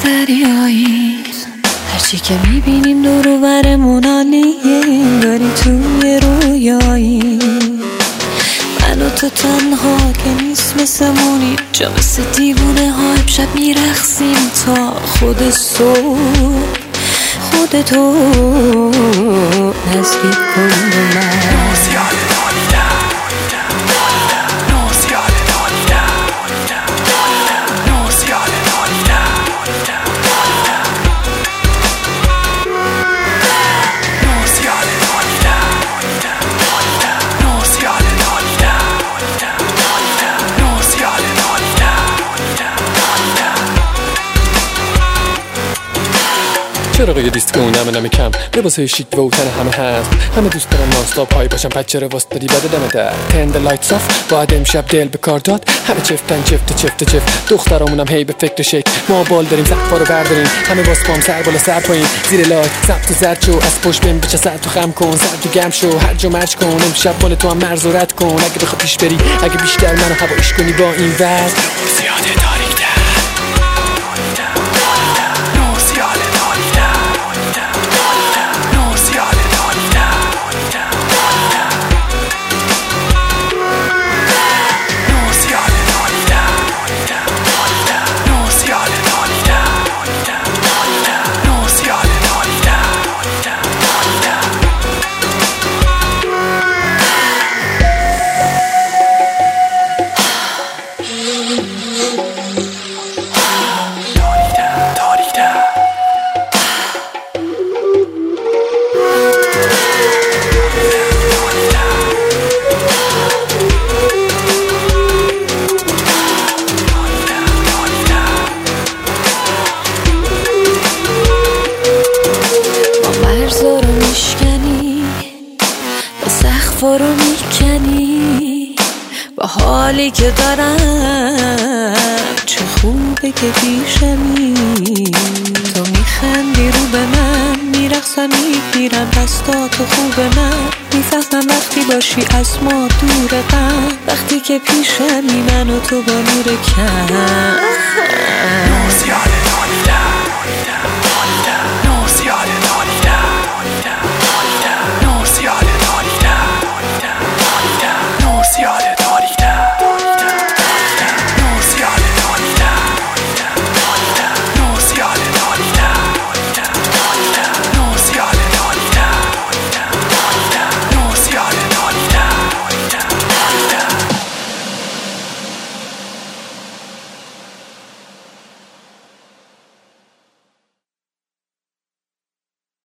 دریایی، هرچی که میبینیم دور و برمون عالیه، داری توی رویایی. من و تو تنها که نیست مثلمونی، جا مثل دیوونه ها امشب میرخصیم تا خود صبح. خودتو نزدیک کن به من. چراغ دیسکو نمه کم، لباسای شیک و تن همه هست، همه دوست دارن نانستاپ هایی باشن. پس چرا واسطادی بده دمه در تند لایتس آف، باید امشب دل به کار داد. همه چفتن چفت دخترامونم هی به فکر شک، ما بال داریم سقفا رو برداریم، همه باز پام سر بالا سر پایین، زیر لایت سبت و زرد شو، از پشت بهم بچه سر تو خم کن، سر تو گم شو، هرج و مرج کن. امشب مال تو هم مرز و رد کن، اگه بخوای پیش بری، اگه بیشتر منو هوایش کنی با این وضع زیاده تاریک ده. مرزا رو میشکنی و سقفا رو میکنی، با حالی که دارم چه خوبه که پیشمی. تو میخندی رو به من، میرقصم میگیرم دستاتو خوبه، من میفهمم وقتی باشی از ما دور غم، وقتی که پیشمی من و تو با نور کم.